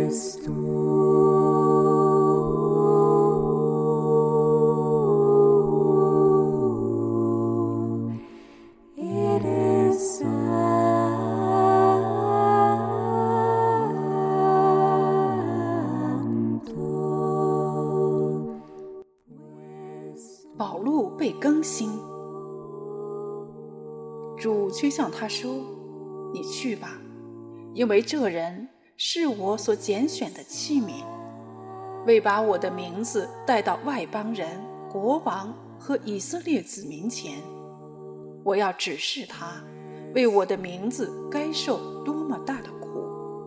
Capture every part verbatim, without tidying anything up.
保禄被更新，主却向他说：你去吧，因为这人是我所拣选的器皿，为把我的名字带到外邦人、国王和以色列子民前。我要指示他，为我的名字该受多么大的苦。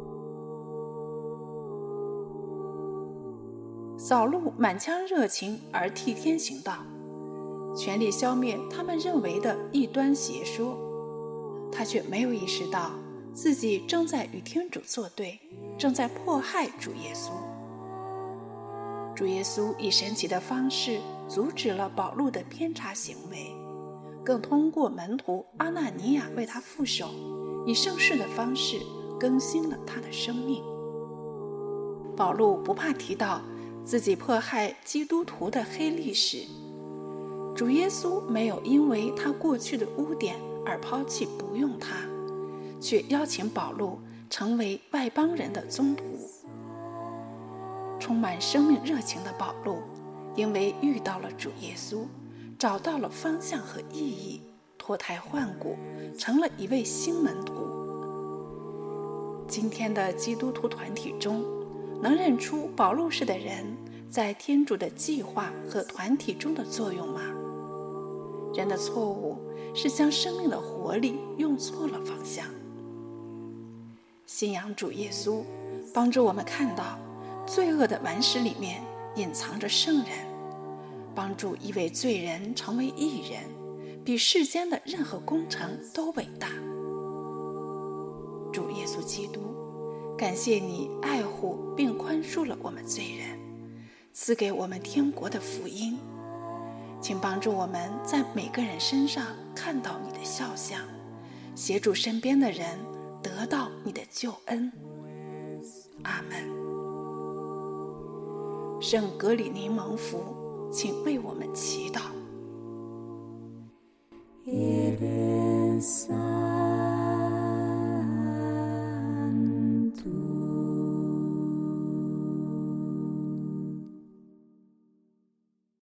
扫路满腔热情而替天行道，全力消灭他们认为的异端邪说，他却没有意识到自己正在与天主作对，正在迫害主耶稣。主耶稣以神奇的方式阻止了保禄的偏差行为，更通过门徒阿纳尼亚为他副手，以圣事的方式更新了他的生命。保禄不怕提到自己迫害基督徒的黑历史，主耶稣没有因为他过去的污点而抛弃不用他，却邀请保禄成为外邦人的宗徒。充满生命热情的保禄，因为遇到了主耶稣，找到了方向和意义，脱胎换骨，成了一位新门徒。今天的基督徒团体中，能认出保禄式的人在天主的计划和团体中的作用吗？人的错误是将生命的活力用错了方向。信仰主耶稣，帮助我们看到罪恶的顽石里面隐藏着圣人，帮助一位罪人成为义人，比世间的任何工程都伟大。主耶稣基督，感谢你爱护并宽恕了我们罪人，赐给我们天国的福音。请帮助我们在每个人身上看到你的肖像，协助身边的人得到你的救恩。阿们。圣格里尼蒙福，请为我们祈祷。It is